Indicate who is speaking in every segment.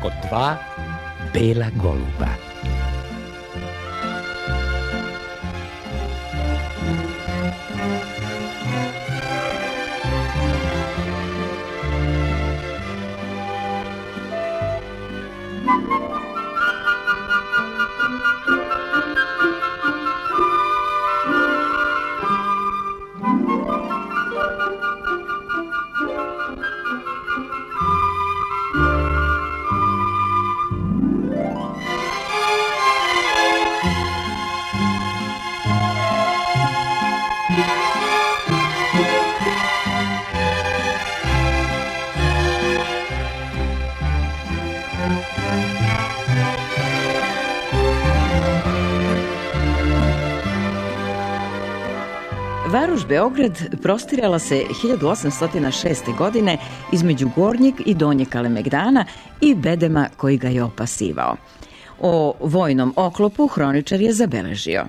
Speaker 1: oko 2 bela goluba.
Speaker 2: Varoš Beograd prostirala se 1806. godine između Gornjeg i Donjeg Kalemegdana i bedema koji ga je opasivao. O vojnom oklopu hroničar je zabeležio.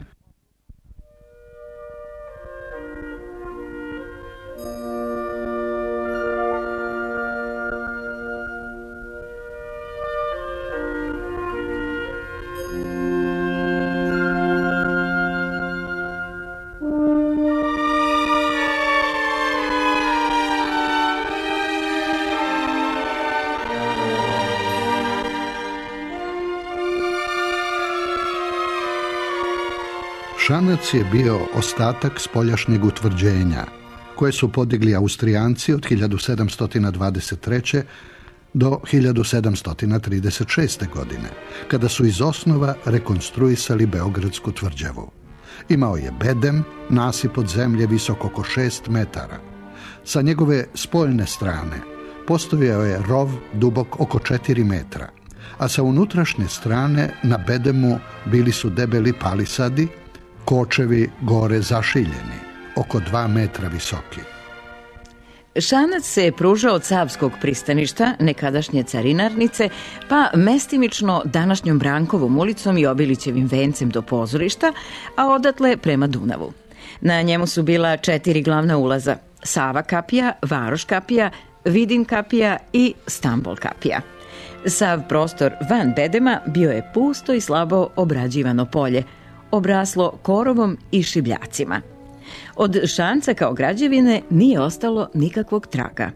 Speaker 3: Šanac je bio ostatak spoljašnjeg utvrđenja, koje su podigli Austrijanci od 1723. do 1736. godine, kada su iz osnova rekonstruisali Beogradsku tvrđavu. Imao je bedem, nasip od zemlje visok oko 6 metara. Sa njegove spoljne strane postojao je rov dubok oko 4 metra, a sa unutrašnje strane na bedemu bili su debeli palisadi, kočevi gore zašiljeni, oko 2 metra visoki.
Speaker 2: Šanac se pružao od Savskog pristaništa, nekadašnje carinarnice, pa mestimično današnjom Brankovom ulicom i Obilićevim vencem do pozorišta, a odatle prema Dunavu. Na njemu su bila 4 glavna ulaza: Sava kapija, Varoš kapija, Vidin kapija i Stambol kapija. Sav prostor van bedema bio je pusto i slabo obrađivano polje, obraslo korovom i šibljacima. Od Šanca kao građevine nije ostalo nikakvog traga.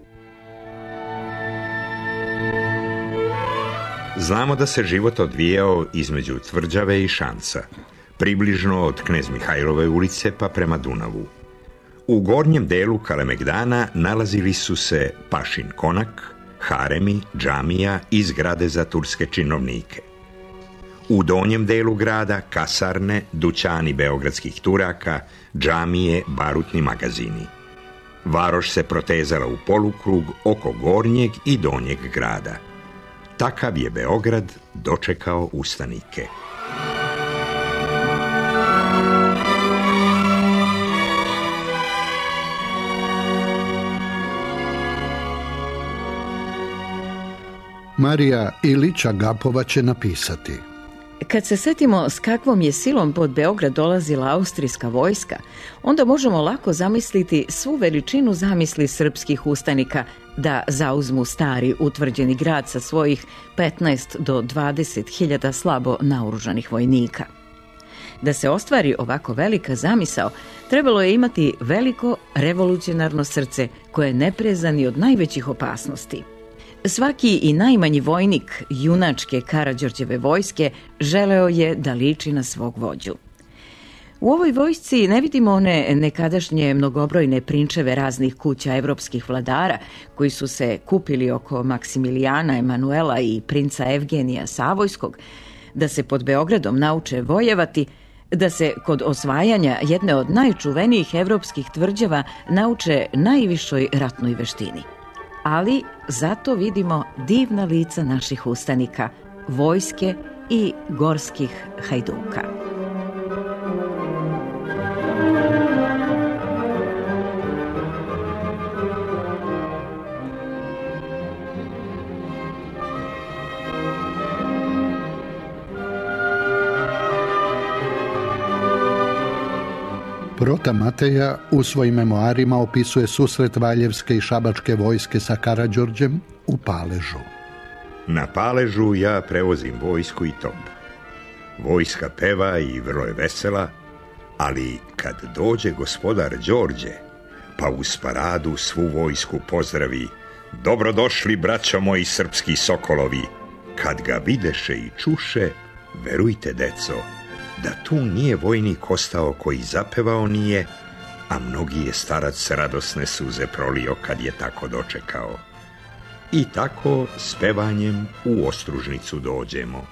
Speaker 4: Znamo da se život odvijao između tvrđave i Šanca, približno od Knez Mihajlove ulice pa prema Dunavu. U gornjem delu Kalemegdana nalazili su se Pašin konak, haremi, džamija i zgrade za turske činovnike. U donjem delu grada kasarne, dućani beogradskih Turaka, džamije, barutni magazini. Varoš se protezala u polukrug oko gornjeg i donjeg grada. Takav je Beograd dočekao ustanike.
Speaker 3: Marija Ilić Agapova će napisati:
Speaker 2: Kad se setimo s kakvom je silom pod Beograd dolazila austrijska vojska, onda možemo lako zamisliti svu veličinu zamisli srpskih ustanika da zauzmu stari utvrđeni grad sa svojih 15 do 20 hiljada slabo naoružanih vojnika. Da se ostvari ovako velika zamisao, trebalo je imati veliko revolucionarno srce koje ne preza ni od najvećih opasnosti. Svaki i najmanji vojnik junačke Karađorđeve vojske želeo je da liči na svog vođu. U ovoj vojsci ne vidimo one nekadašnje mnogobrojne prinčeve raznih kuća evropskih vladara koji su se kupili oko Maksimilijana Emanuela i princa Evgenija Savojskog, da se pod Beogradom nauče vojevati, da se kod osvajanja jedne od najčuvenijih evropskih tvrđava nauče najvišoj ratnoj veštini. Ali zato vidimo divna lica naših ustanika, vojske i gorskih hajduka.
Speaker 3: Prota Mateja u svojim memoarima opisuje susret Valjevske i Šabačke vojske sa Karađorđem u Paležu.
Speaker 4: Na paležu ja prevozim vojsku i top. Vojska peva i vrlo je vesela, ali kad dođe gospodar Đorđe, pa uz paradu svu vojsku pozdravi: dobrodošli, braćo moji srpski sokolovi. Kad ga videše i čuše, verujte, deco, da tu nije vojnik ostao koji zapevao nije, a mnogi je starac radosne suze prolio kad je tako dočekao. I tako s pevanjem u Ostružnicu dođemo.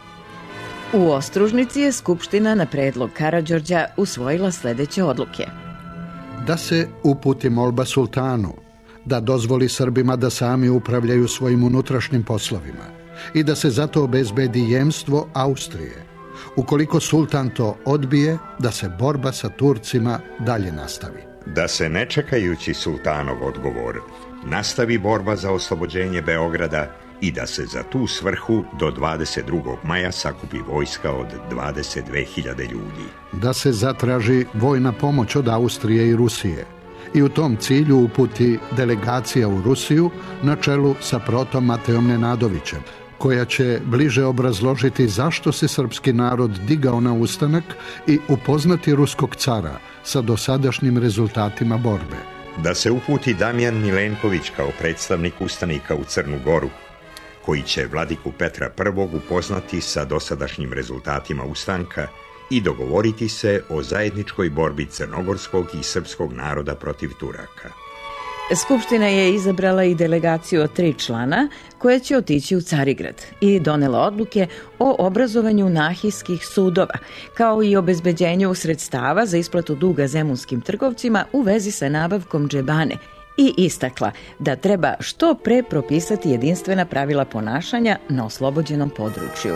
Speaker 2: U Ostružnici je Skupština na predlog Karađorđa usvojila sljedeće odluke.
Speaker 3: Da se uputi molba sultanu, da dozvoli Srbima da sami upravljaju svojim unutrašnjim poslovima i da se zato obezbedi jemstvo Austrije. Ukoliko sultan to odbije, da se borba sa Turcima dalje nastavi.
Speaker 4: Da se ne čekajući sultanov odgovor, nastavi borba za oslobođenje Beograda i da se za tu svrhu do 22. maja sakupi vojska od 22.000 ljudi.
Speaker 3: Da se zatraži vojna pomoć od Austrije i Rusije i u tom cilju uputi delegacija u Rusiju na čelu sa protom Matejom Nenadovićem, koja će bliže obrazložiti zašto se srpski narod digao na ustanak i upoznati ruskog cara sa dosadašnjim rezultatima borbe.
Speaker 4: Da se uputi Damjan Milenković kao predstavnik ustanika u Crnu Goru, koji će vladiku Petra I upoznati sa dosadašnjim rezultatima ustanka i dogovoriti se o zajedničkoj borbi crnogorskog i srpskog naroda protiv Turaka.
Speaker 2: Skupština je izabrala i delegaciju od 3 člana koja će otići u Carigrad i donela odluke o obrazovanju nahijskih sudova, kao i obezbeđenju sredstava za isplatu duga zemunskim trgovcima u vezi sa nabavkom džebane i istakla da treba što pre propisati jedinstvena pravila ponašanja na oslobođenom području.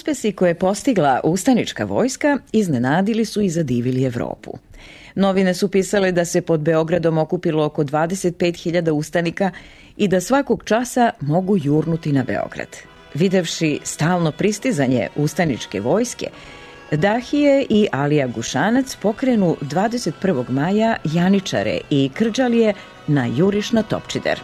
Speaker 2: Uspesi koje je postigla ustanička vojska iznenadili su i zadivili Evropu. Novine su pisale da se pod Beogradom okupilo oko 25.000 ustanika i da svakog časa mogu jurnuti na Beograd. Videvši stalno pristizanje ustaničke vojske, Dahije i Alija Gušanac pokrenu 21. maja janičare i krđalije na juriš na Topčider.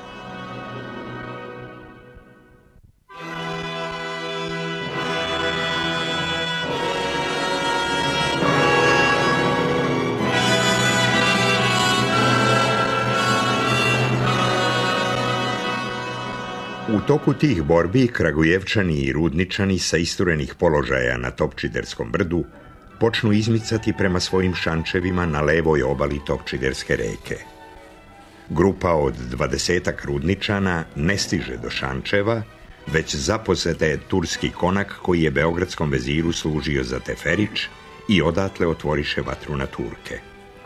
Speaker 4: U toku tih borbi Kragujevčani i Rudničani sa isturenih položaja na Topčiderskom brdu počnu izmicati prema svojim šančevima na levoj obali Topčiderske reke. Grupa od 20-ak Rudničana ne stiže do šančeva, već zapozete turski konak koji je beogradskom veziru služio za teferić i odatle otvoriše vatru na Turke.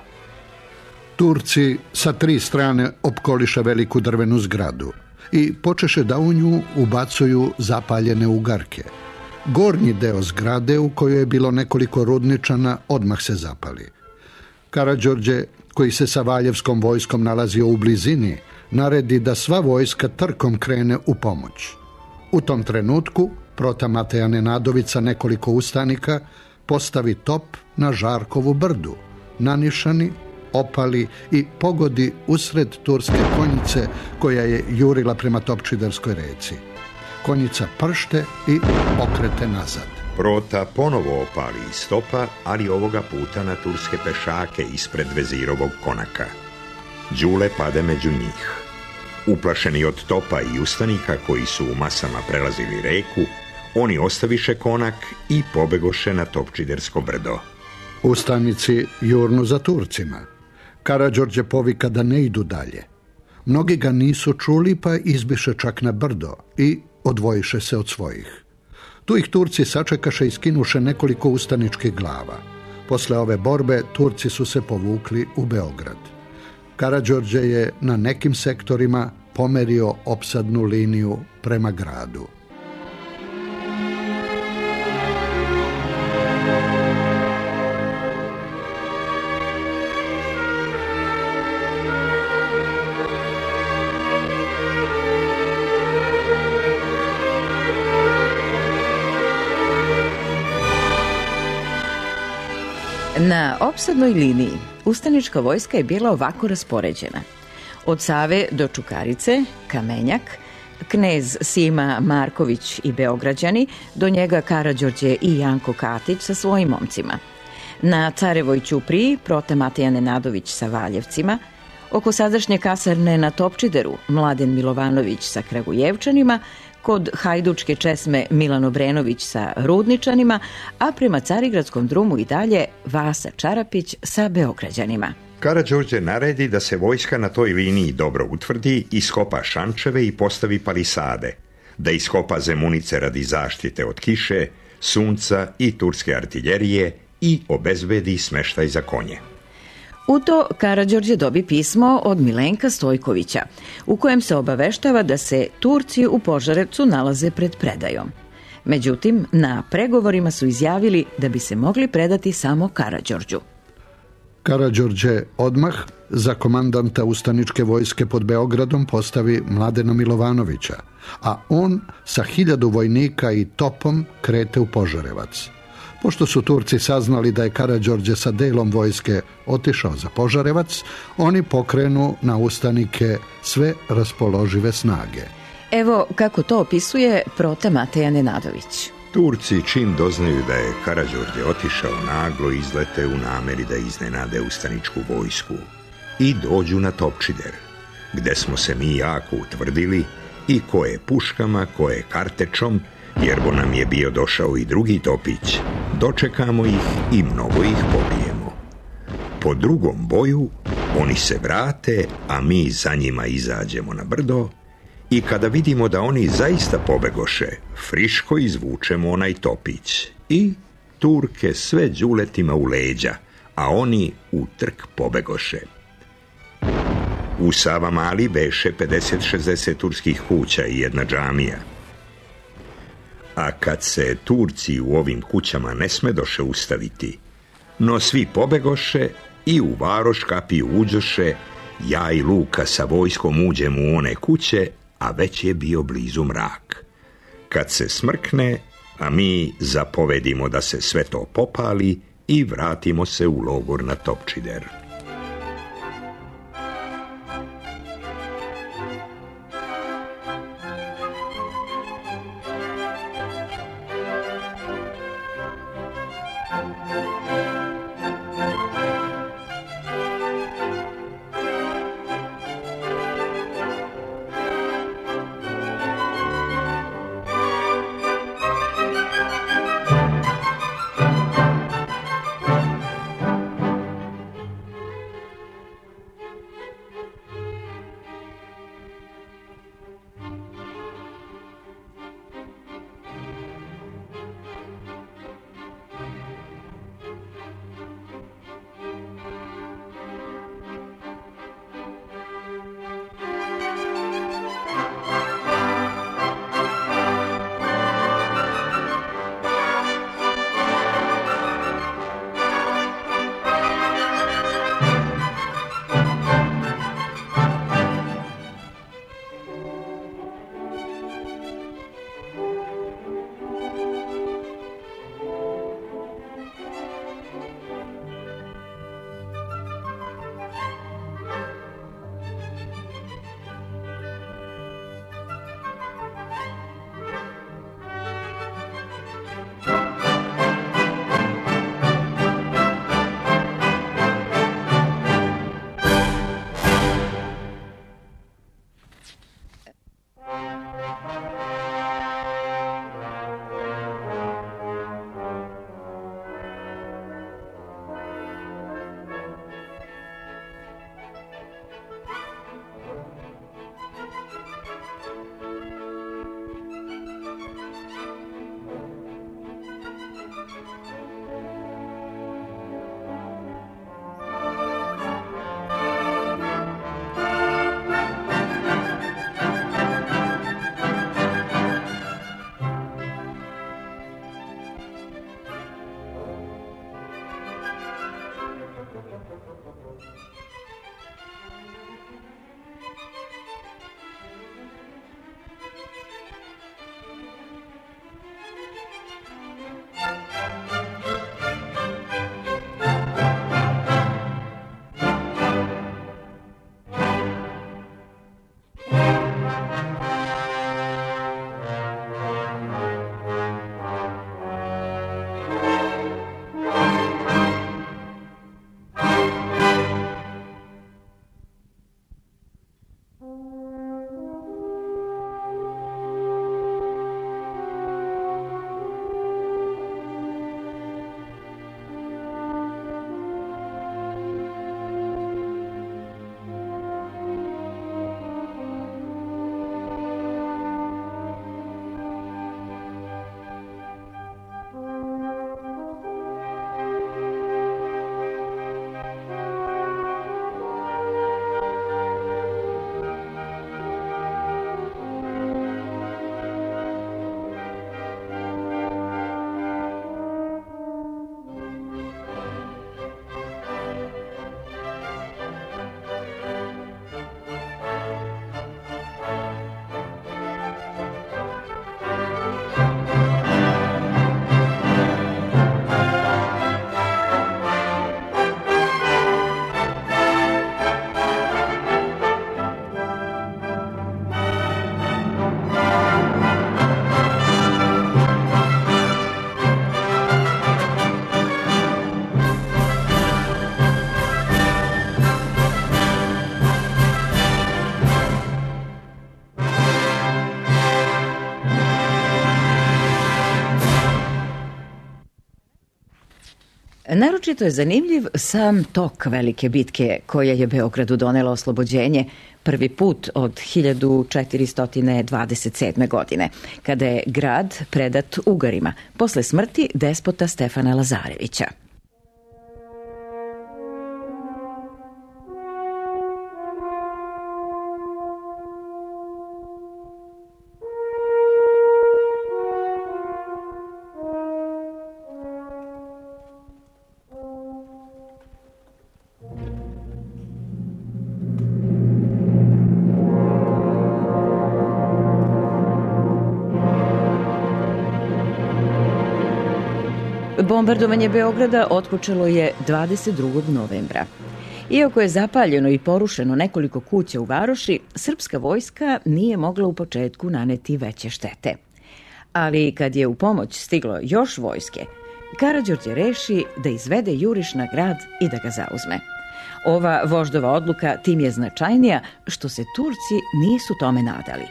Speaker 3: Turci sa 3 strane opkoliše veliku drvenu zgradu i počeše da u nju ubacuju zapaljene ugarke. Gornji deo zgrade, u kojoj je bilo nekoliko Rudničana, odmah se zapali. Karađorđe, koji se sa Valjevskom vojskom nalazio u blizini, naredi da sva vojska trkom krene u pomoć. U tom trenutku prota Mateja Nenadović sa nekoliko ustanika postavi top na Žarkovu brdu, nanišani, opali i pogodi usred turske konjice koja je jurila prema Topčiderskoj reci. Konjica pršte i okrete nazad.
Speaker 4: Prota ponovo opali iz topa, ali ovoga puta na turske pešake ispred vezirovog konaka. Đule pade među njih. Uplašeni od topa i ustanika koji su u masama prelazili reku, oni ostaviše konak i pobegoše na Topčidersko brdo.
Speaker 3: Ustanici jurnu za Turcima. Karađorđe povika da ne idu dalje. Mnogi ga nisu čuli, pa izbiše čak na brdo i odvojiše se od svojih. Tu ih Turci sačekaše i skinuše nekoliko ustaničkih glava. Posle ove borbe Turci su se povukli u Beograd. Karađorđe je na nekim sektorima pomerio opsadnu liniju prema gradu.
Speaker 2: Na opsadnoj liniji ustanička vojska je bila ovako raspoređena. Od Save do Čukarice, Kamenjak, knez Sima Marković i Beograđani, do njega Karađorđe i Janko Katić sa svojim momcima. Na Carevoj ćupriji prota Mateja Nenadović sa Valjevcima, oko sadašnje kasarne na Topčideru Mladen Milovanović sa Kragujevčanima, kod Hajdučke česme Milan Obrenović sa Rudničanima, a prema Carigradskom drumu i dalje Vasa Čarapić sa Beograđanima.
Speaker 4: Karađorđe naredi da se vojska na toj liniji dobro utvrdi, iskopa šančeve i postavi palisade, da iskopa zemunice radi zaštite od kiše, sunca i turske artiljerije i obezbedi smeštaj za konje.
Speaker 2: U to Karađorđe dobi pismo od Milenka Stojkovića, u kojem se obaveštava da se Turci u Požarevcu nalaze pred predajom. Međutim, na pregovorima su izjavili da bi se mogli predati samo Karađorđu.
Speaker 3: Karađorđe odmah za komandanta ustaničke vojske pod Beogradom postavi Mladena Milovanovića, a on sa 1000 vojnika i topom krete u Požarevac. Pošto su Turci saznali da je Karađorđe sa delom vojske otišao za Požarevac, oni pokrenu na ustanike sve raspoložive snage.
Speaker 2: Evo kako to opisuje prota Mateja Nenadović.
Speaker 4: Turci čim doznaju da je Karađorđe otišao, naglo izlete u nameri da iznenade ustaničku vojsku i dođu na Topčider, gde smo se mi jako utvrdili i ko je puškama, ko je kartečom, jer bo nam je bio došao i drugi topić. Dočekamo ih i mnogo ih pobijemo. Po drugom boju oni se vrate, a mi za njima izađemo na brdo i kada vidimo da oni zaista pobegoše, friško izvučemo onaj topić i Turke sve đuletima u leđa, a oni u trk pobegoše. U Savamali beše 50-60 turskih kuća i jedna džamija. a kad se Turci u ovim kućama ne smedoše ustaviti, no svi pobegoše i u varoš kapiju uđoše, ja i Luka sa vojskom uđem u one kuće, a već je bio blizu mrak. Kad se smrkne, a mi zapovedimo da se sve to popali i vratimo se u logor na Topčider.
Speaker 2: Naročito je zanimljiv sam tok velike bitke koja je Beogradu donela oslobođenje prvi put od 1427. godine, kada je grad predat Ugarima posle smrti despota Stefana Lazarevića. Bombardovanje Beograda otpočelo je 22. novembra. Iako je zapaljeno i porušeno nekoliko kuća u varoši, srpska vojska nije mogla u početku naneti veće štete. Ali kad je u pomoć stiglo još vojske, Karađorđe reši da izvede juriš na grad i da ga zauzme. Ova voždova odluka tim je značajnija što se Turci nisu tome nadali.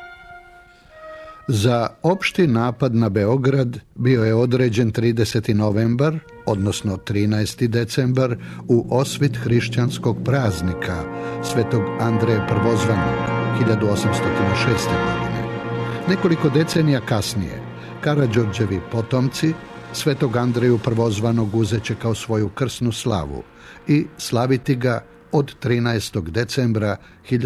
Speaker 3: Za opšti napad na Beograd bio je određen 30. novembar, odnosno 13. decembar, u osvit hrišćanskog praznika Svetog Andreja Prvozvanog 1806. godine. Nekoliko decenija kasnije, Karađorđevi potomci Svetog Andreju Prvozvanog uzeće kao svoju krsnu slavu i slaviti ga od 13. decembra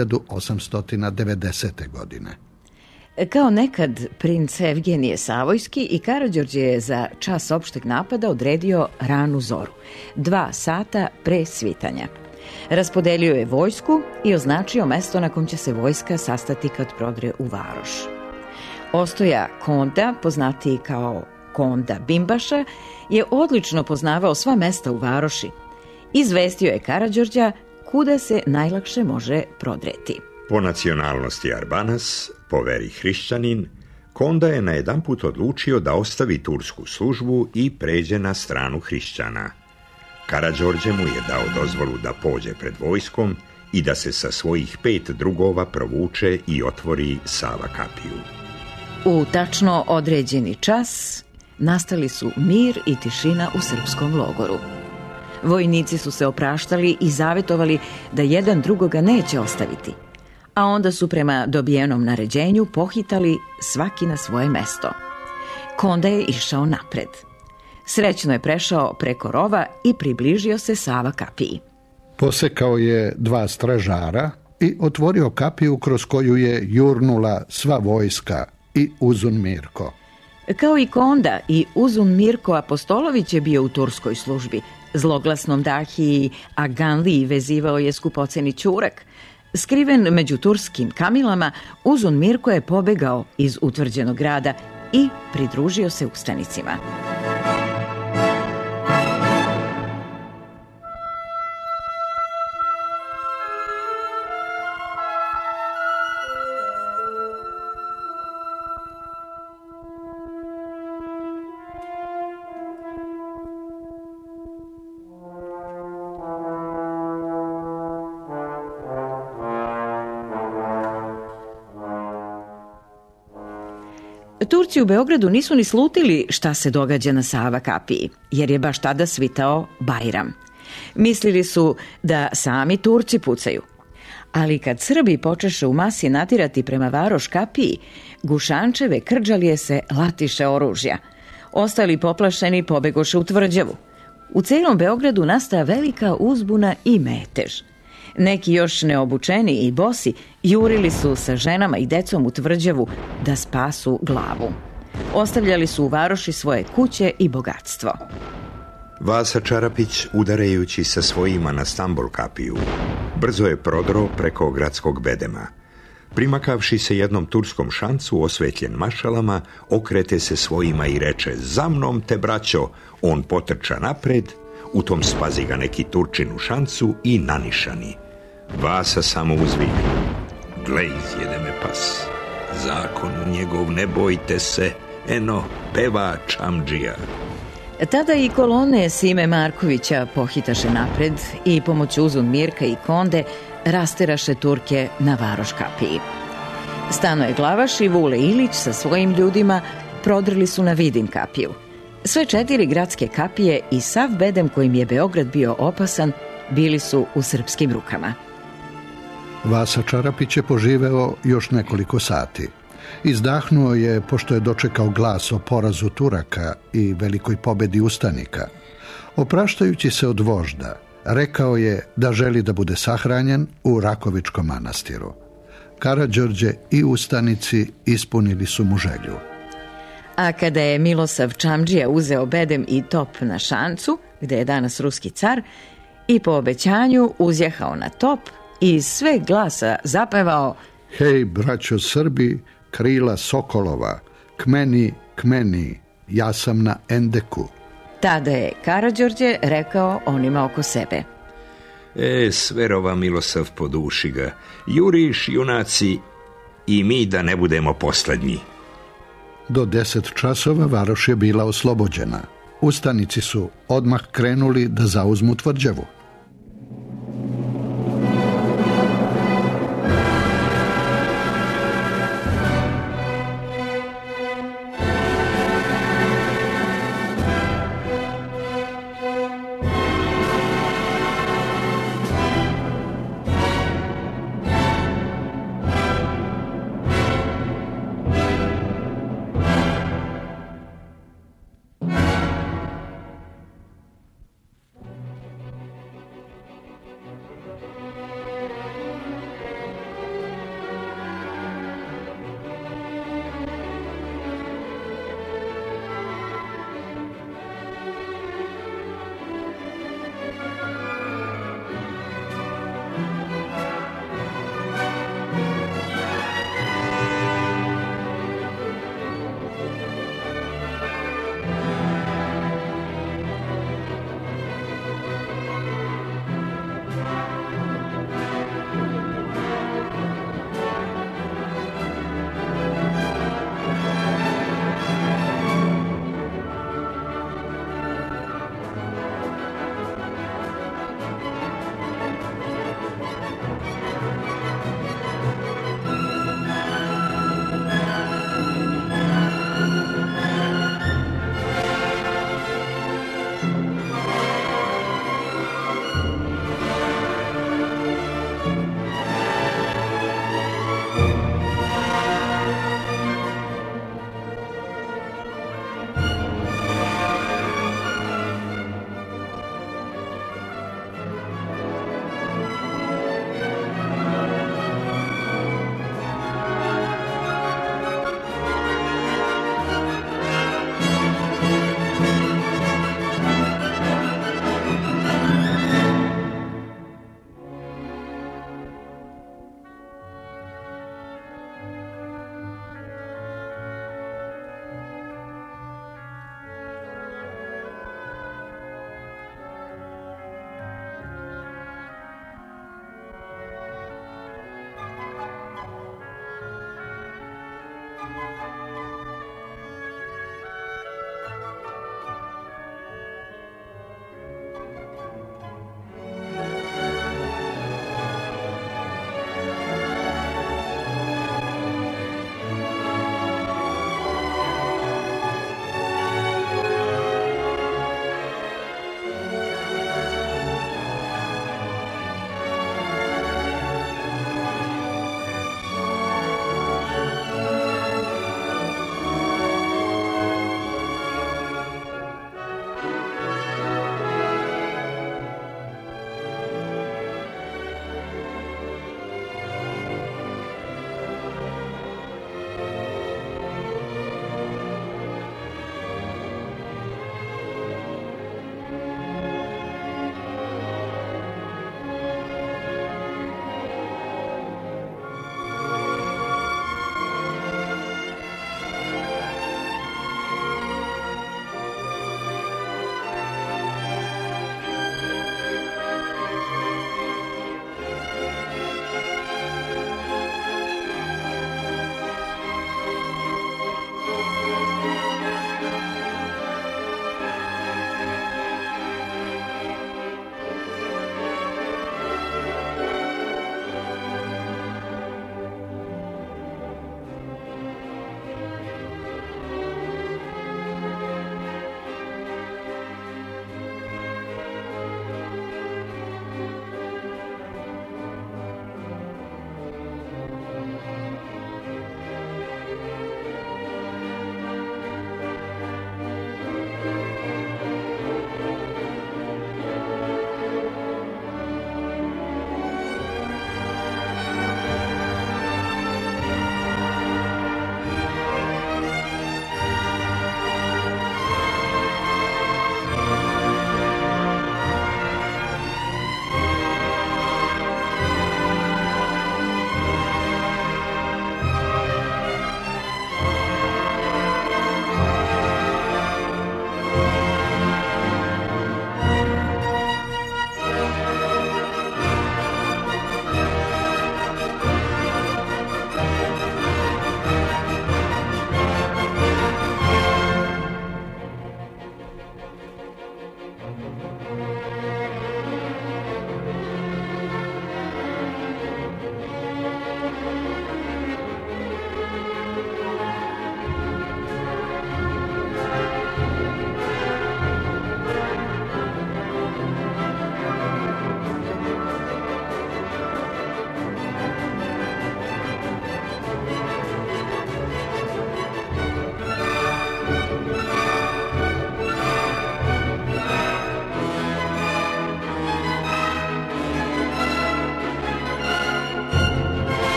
Speaker 3: 1890. godine.
Speaker 2: Kao nekad princ Evgenije Savojski, i Karađorđe je za čas opšteg napada odredio ranu zoru, 2 sata pre svitanja. Raspodelio je vojsku i označio mesto na kom će se vojska sastati kad prodre u varoš. Ostoja Konda, poznatiji kao Konda Bimbaša, je odlično poznavao sva mesta u varoši. Izvestio je Karađorđa kuda se najlakše može prodreti.
Speaker 4: Po nacionalnosti Arbanas, po veri hrišćanin, Konda je najedanput odlučio da ostavi tursku službu i pređe na stranu hrišćana. Karađorđe mu je dao dozvolu da pođe pred vojskom i da se sa svojih 5 drugova provuče i otvori Sava kapiju.
Speaker 2: U tačno određeni čas nastali su mir i tišina u srpskom logoru. Vojnici su se opraštali i zavetovali da jedan drugoga neće ostaviti, a onda su prema dobijenom naređenju pohitali svaki na svoje mesto. Konda je išao napred. Srećno je prešao preko rova i približio se Sava kapiji.
Speaker 3: Posekao je 2 stražara i otvorio kapiju kroz koju je jurnula sva vojska i Uzun Mirko.
Speaker 2: Kao i Konda, i Uzun Mirko Apostolović je bio u turskoj službi. Zloglasnom dahiji Aganliji vezivao je skupoceni ćurak. Skriven među turskim kamilama, Uzun Mirko je pobegao iz utvrđenog grada i pridružio se ustanicima. Turci u Beogradu nisu ni slutili šta se događa na Sava kapiji, jer je baš tada svitao Bajram. Mislili su da sami Turci pucaju. Ali kad Srbi počeše u masi natirati prema varoš kapiji, gušančeve krđalije se latiše oružja. Ostali poplašeni pobegoše u tvrđavu. U celom Beogradu nastaja velika uzbuna i metež. Neki još neobučeni i bosi jurili su sa ženama i decom u tvrđavu da spasu glavu. Ostavljali su u varoši svoje kuće i bogatstvo.
Speaker 4: Vasa Čarapić, udarajući sa svojima na Stambol kapiju, brzo je prodro preko gradskog bedema. Primakavši se jednom turskom šancu osvetljen mašalama, okrete se svojima i reče: "Za mnom te, braćo!" On potrča napred, u tom spazi ga neki Turčin u šancu i nanišani. Vasa samo uzviknu: "Gle, izjede me pas, zakonu njegov ne bojte se, eno, peva Čamdžija."
Speaker 2: Tada i kolone Sime Markovića pohitaše napred i pomoću Uzun Mirka i Konde rasteraše Turke na varoš kapiji. Stanoje Glavaš i Vule Ilić sa svojim ljudima prodrli su na Vidin kapiju. Sve 4 gradske kapije i sav bedem kojim je Beograd bio opasan bili su u srpskim rukama.
Speaker 3: Vasa Čarapić je poživeo još nekoliko sati. Izdahnuo je pošto je dočekao glas o porazu Turaka i velikoj pobedi ustanika. Opraštajući se od vožda, rekao je da želi da bude sahranjen u Rakovičkom manastiru. Karađorđe i ustanici ispunili su mu želju.
Speaker 2: A kada je Milosav Čamdžija uzeo bedem i top na šancu, gde je danas ruski car, i po obećanju uzjehao na top i iz sve glasa zapevao:
Speaker 3: "Hej, braćo Srbi, krila sokolova, k meni, ja sam na Endeku."
Speaker 2: Tada je Karađorđe rekao onima oko sebe:
Speaker 4: Sverova Milosav poduši ga, juriš, junaci, i mi da ne budemo poslednji.
Speaker 3: Do 10 časova varoš je bila oslobođena. Ustanici su odmah krenuli da zauzmu tvrđavu.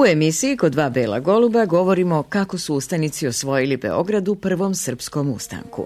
Speaker 2: U emisiji Kod dva bela goluba govorimo kako su ustanici osvojili Beograd u prvom srpskom ustanku.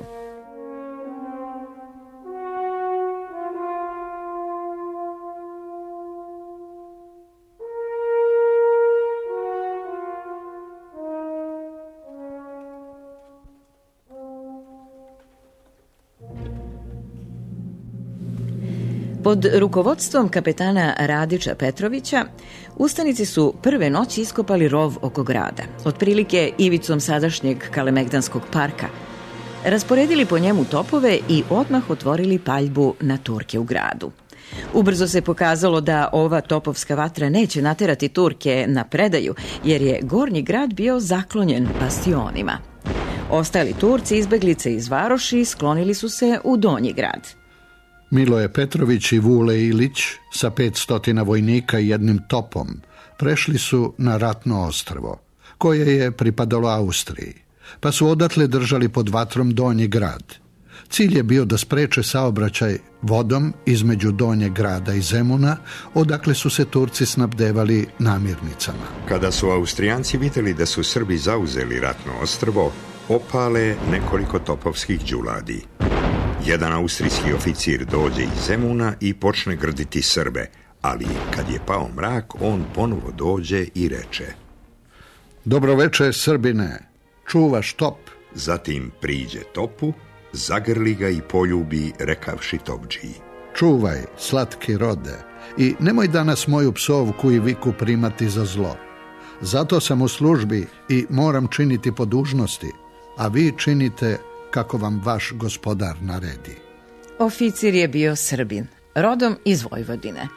Speaker 2: Pod rukovodstvom kapetana Radića Petrovića, ustanici su prve noći iskopali rov oko grada, otprilike ivicom sadašnjeg Kalemegdanskog parka, rasporedili po njemu topove i odmah otvorili paljbu na Turke u gradu. Ubrzo se pokazalo da ova topovska vatra neće naterati Turke na predaju, jer je gornji grad bio zaklonjen bastionima. Ostali Turci, izbeglice iz varoši, sklonili su se u donji grad.
Speaker 3: Miloje Petrović i Vule Ilić sa 500 vojnika i jednim topom prešli su na ratno ostrvo, koje je pripadalo Austriji, pa su odatle držali pod vatrom donji grad. Cilj je bio da spreče saobraćaj vodom između donjeg grada i Zemuna, odakle su se Turci snabdevali namirnicama.
Speaker 4: Kada su Austrijanci vidjeli da su Srbi zauzeli ratno ostrvo, opale nekoliko topovskih đuladi. Jedan austrijski oficir dođe iz Zemuna i počne grditi Srbe, ali kad je pao mrak, on ponovo dođe i reče:
Speaker 3: Dobroveče, Srbine, čuvaš top?
Speaker 4: Zatim priđe topu, zagrli ga i poljubi, rekavši topdžiji:
Speaker 3: Čuvaj, slatki rode, i nemoj danas moju psovku i viku primati za zlo. Zato sam u službi i moram činiti po dužnosti, a vi činite kako vam vaš gospodar naredi.
Speaker 2: Oficir je bio Srbin, rodom iz Vojvodine.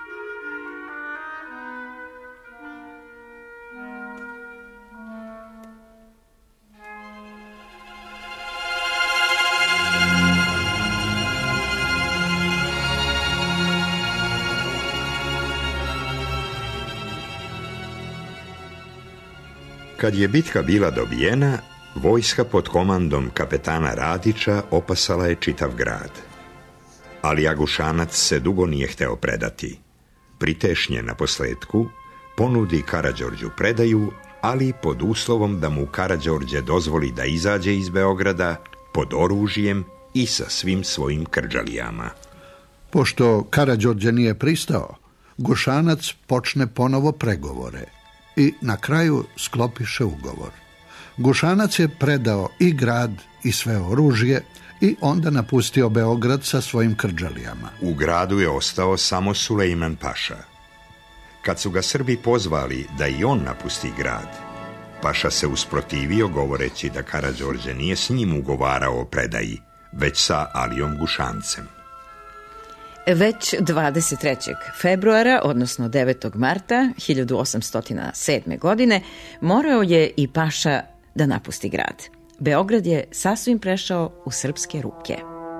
Speaker 4: Kad je bitka bila dobijena, vojska pod komandom kapetana Radića opasala je čitav grad. Ali Agušanac se dugo nije hteo predati. Pritešnje na posledku ponudi Karađorđu predaju, ali pod uslovom da mu Karađorđe dozvoli da izađe iz Beograda pod oružjem i sa svim svojim krđalijama.
Speaker 3: Pošto Karađorđe nije pristao, Gušanac počne ponovo pregovore i na kraju sklopiše ugovor. Gušanac je predao i grad i sve oružje i onda napustio Beograd sa svojim krđalijama.
Speaker 4: U gradu je ostao samo Sulejman Paša. Kad su ga Srbi pozvali da i on napusti grad, Paša se usprotivio govoreći da Karađorđe nije s njim ugovarao o predaji, već sa Alijom Gušancem.
Speaker 2: Već 23. februara, odnosno 9. marta 1807. godine, morao je i Paša da napusti grad. Beograd je sasvim prešao u srpske ruke.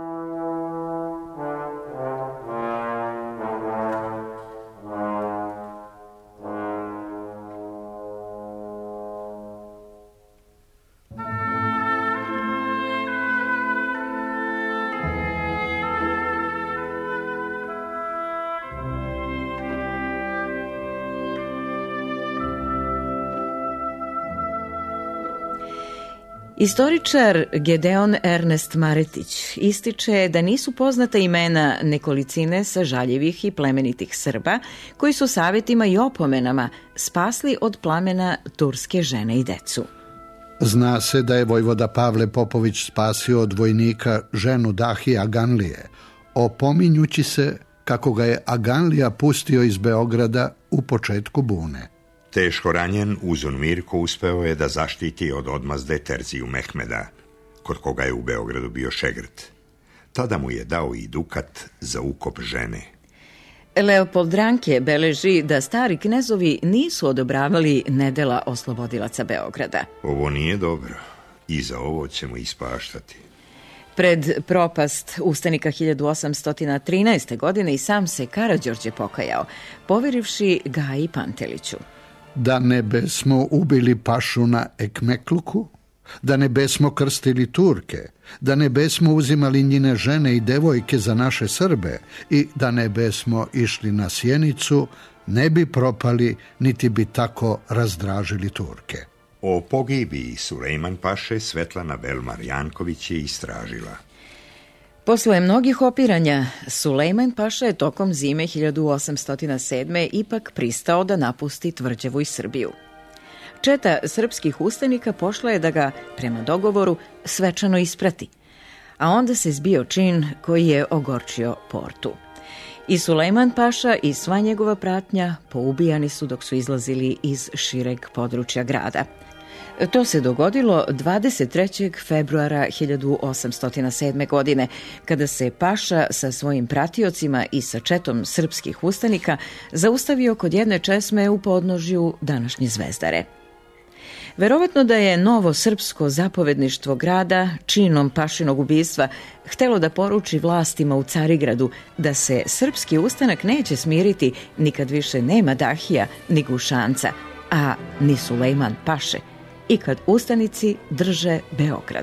Speaker 2: Istoričar Gedeon Ernest Maretić ističe da nisu poznata imena nekolicine sažaljivih i plemenitih Srba koji su savjetima i opomenama spasli od plamena turske žene i decu.
Speaker 3: Zna se da je vojvoda Pavle Popović spasio od vojnika ženu Dahije Aganlije, opominjući se kako ga je Aganlija pustio iz Beograda u početku bune.
Speaker 4: Teško ranjen, Uzun Mirko uspeo je da zaštiti od odmazde Terziju Mehmeda, kod koga je u Beogradu bio šegrt. Tada mu je dao i dukat za ukop žene.
Speaker 2: Leopold Ranke beleži da stari knezovi nisu odobravali nedela oslobodilaca Beograda.
Speaker 4: Ovo nije dobro i za ovo ćemo ispaštati.
Speaker 2: Pred propast ustanika 1813. godine i sam se Karađorđe pokajao, poverivši Gaji Panteliću.
Speaker 3: Da ne besmo ubili Pašu na Ekmekluku, da ne besmo krstili Turke, da ne besmo uzimali njine žene i devojke za naše Srbe i da ne besmo išli na Sjenicu, ne bi propali niti bi tako razdražili Turke.
Speaker 4: O pogibiji Sulejman Paše Svetlana Belmar-Janković je istražila.
Speaker 2: Posle mnogih opiranja, Sulejman Paša je tokom zime 1807. ipak pristao da napusti Tvrđavu i Srbiju. Četa srpskih ustanika pošla je da ga, prema dogovoru, svečano isprati, a onda se zbio čin koji je ogorčio portu. I Sulejman Paša i sva njegova pratnja poubijani su dok su izlazili iz šireg područja grada. To se dogodilo 23. februara 1807. godine, kada se Paša sa svojim pratiocima i sa četom srpskih ustanika zaustavio kod jedne česme u podnožju današnje Zvezdare. Verovatno da je novo srpsko zapovedništvo grada činom Pašinog ubistva htelo da poruči vlastima u Carigradu da se srpski ustanak neće smiriti nikad više nema Dahija ni Gušanca, a ni Sulejman Paše, i kad ustanici drže Beograd.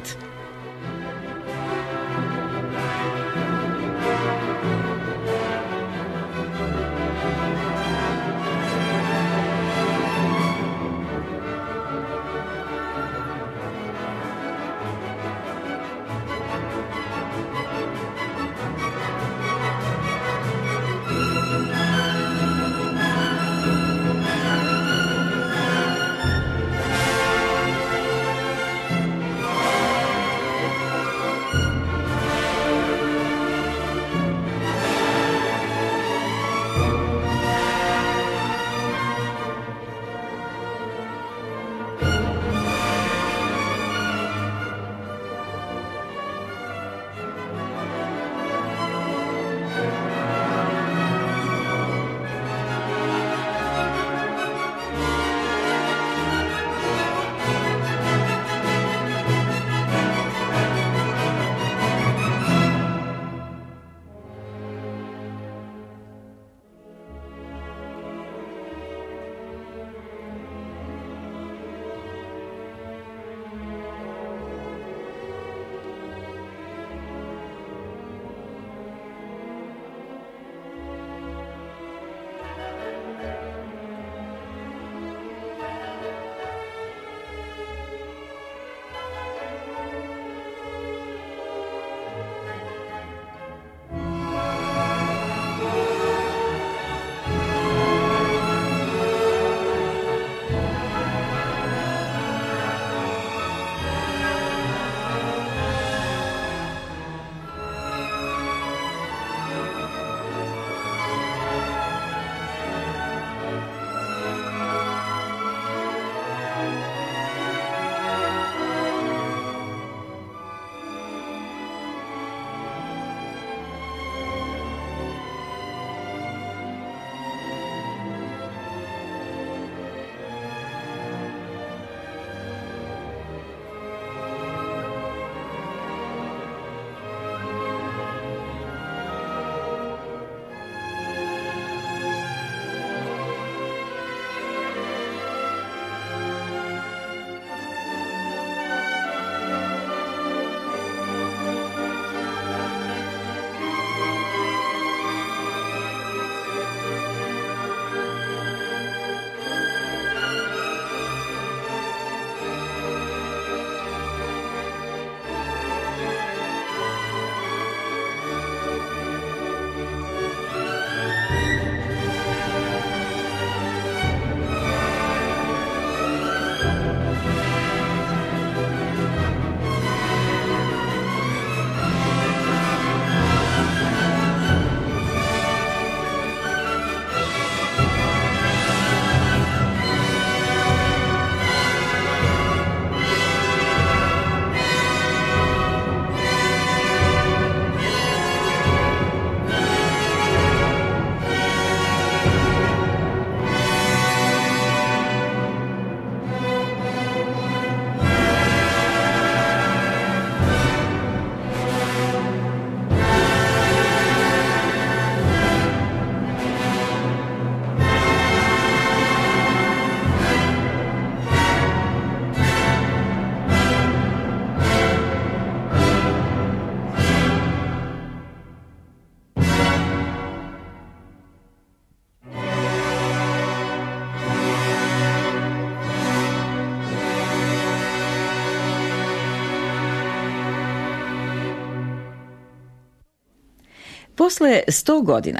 Speaker 2: Posle 100 godina,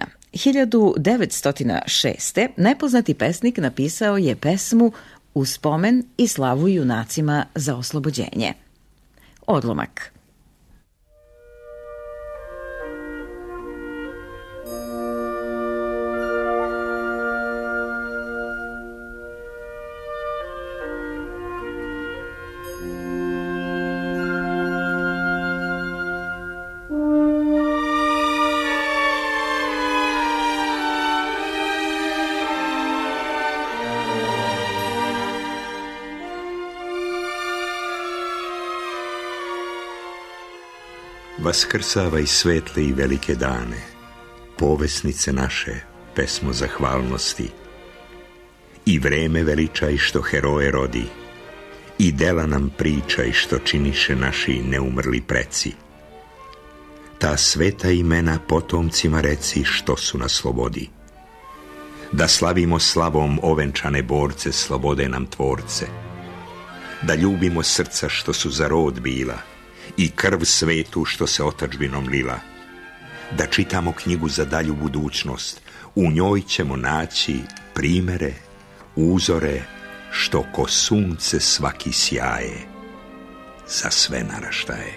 Speaker 2: 1906. nepoznati pesnik napisao je pesmu u spomen i slavu junacima za oslobođenje. Odlomak.
Speaker 4: Vaskrsavaj svetle i velike dane, povesnice naše, pesmo zahvalnosti. I vreme veličaj što heroje rodi, i dela nam pričaj što činiše naši neumrli preci. Ta sveta imena potomcima reci što su na slobodi. Da slavimo slavom ovenčane borce, slobode nam tvorce. Da ljubimo srca što su za rod bila, i krv svetu što se otadžbinom lila. Da čitamo knjigu za dalju budućnost, u njoj ćemo naći primere, uzore, što ko sunce svaki sjaje, za sve naraštaje.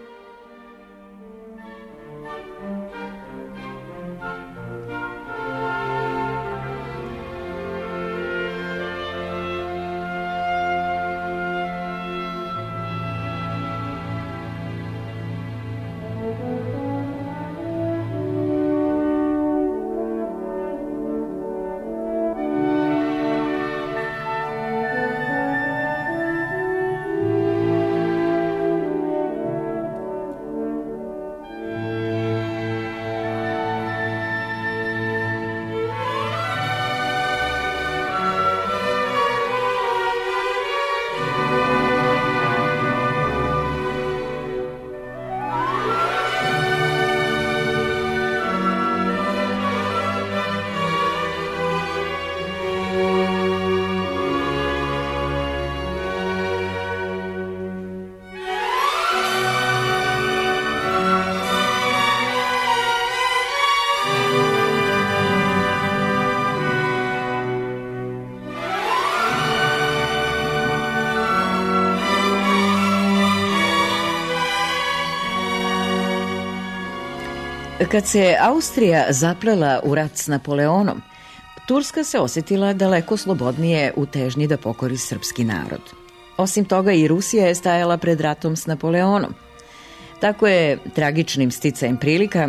Speaker 2: Kad se Austrija zaplela u rat s Napoleonom, Turska se osjetila daleko slobodnije u težnji da pokori srpski narod. Osim toga, i Rusija je stajala pred ratom s Napoleonom. Tako je tragičnim sticajem prilika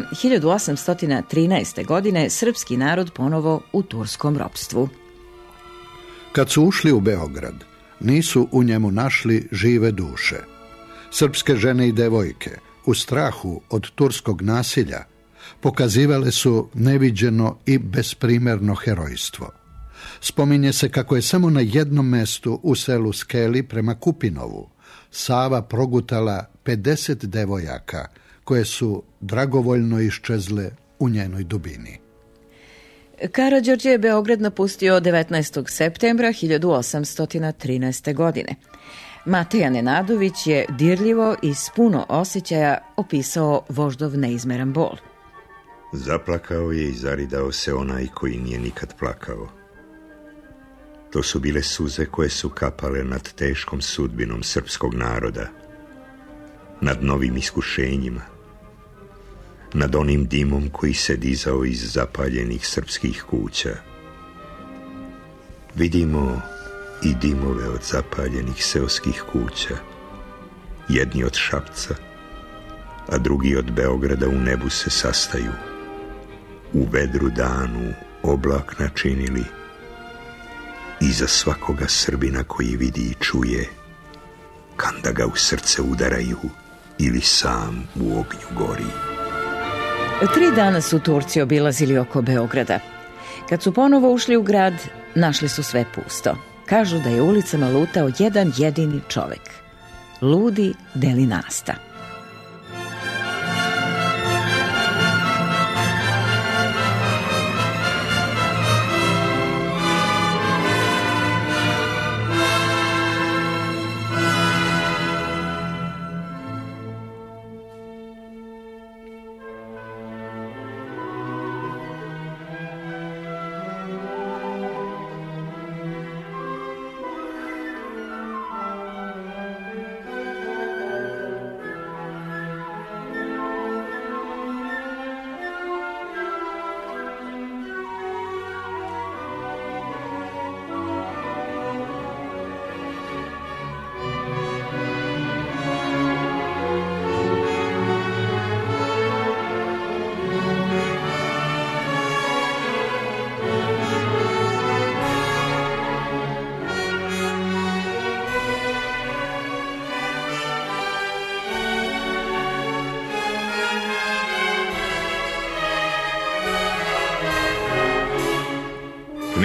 Speaker 2: 1813. godine srpski narod ponovo u turskom ropstvu.
Speaker 3: Kad su ušli u Beograd, nisu u njemu našli žive duše. Srpske žene i devojke, u strahu od turskog nasilja, pokazivale su neviđeno i besprimerno herojstvo. Spominje se kako je samo na jednom mestu u selu Skeli prema Kupinovu Sava progutala 50 devojaka koje su dragovoljno iščezle u njenoj dubini.
Speaker 2: Karađorđe je Beograd napustio 19. septembra 1813. godine. Mateja Nenadović je dirljivo i s puno osjećaja opisao voždov neizmeran bol.
Speaker 4: Zaplakao je i zaridao se onaj koji nije nikad plakao. To su bile suze koje su kapale nad teškom sudbinom srpskog naroda, nad novim iskušenjima, nad onim dimom koji se dizao iz zapaljenih srpskih kuća. Vidimo i dimove od zapaljenih seoskih kuća, jedni od Šapca, a drugi od Beograda u nebu se sastaju. U vedru danu oblak načinili, iza svakoga Srbina koji vidi i čuje, kanda ga u srce udaraju ili sam u ognju gori.
Speaker 2: 3 dana su Turci obilazili oko Beograda. Kad su ponovo ušli u grad, našli su sve pusto. Kažu da je ulicama lutao jedan jedini čovek. Ludi Delinasta.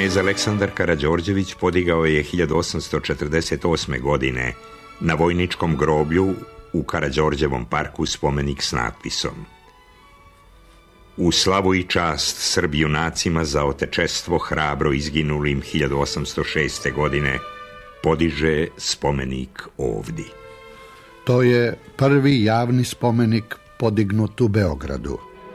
Speaker 4: Knez Aleksandar Karađorđević podigao je 1848. godine na vojničkom groblju u Karađorđevom parku spomenik s natpisom: U slavu i čast Srbi junacima za otečestvo hrabro izginulim 1806. godine podiže spomenik ovdi.
Speaker 3: To je prvi javni spomenik podignut u Beogradu.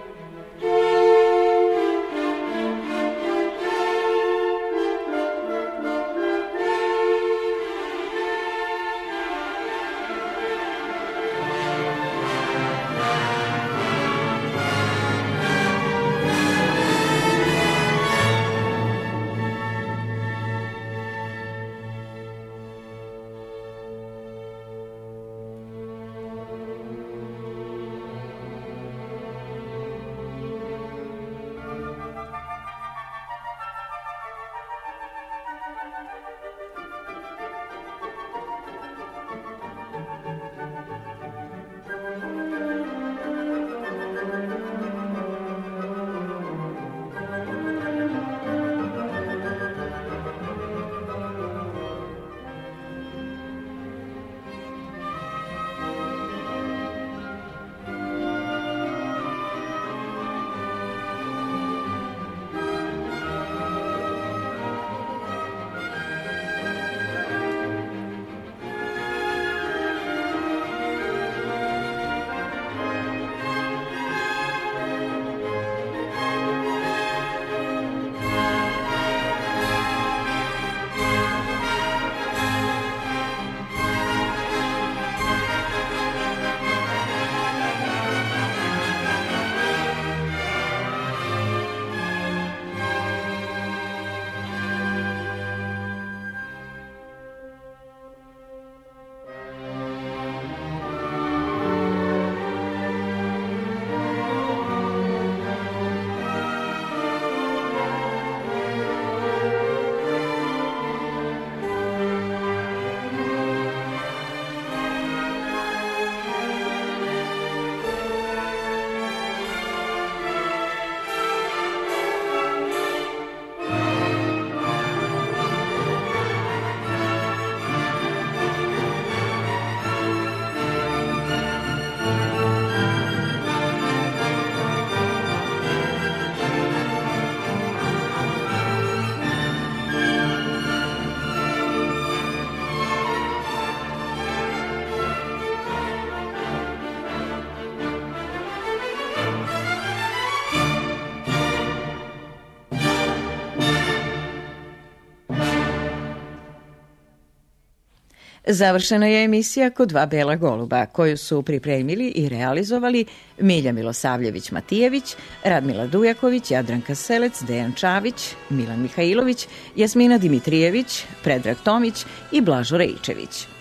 Speaker 2: Završena je emisija Kod dva bela goluba, koju su pripremili i realizovali Milja Milosavljević-Matijević, Radmila Dujaković, Jadranka Selec, Dejan Čavić, Milan Mihajlović, Jasmina Dimitrijević, Predrag Tomić i Blažo Rejčević.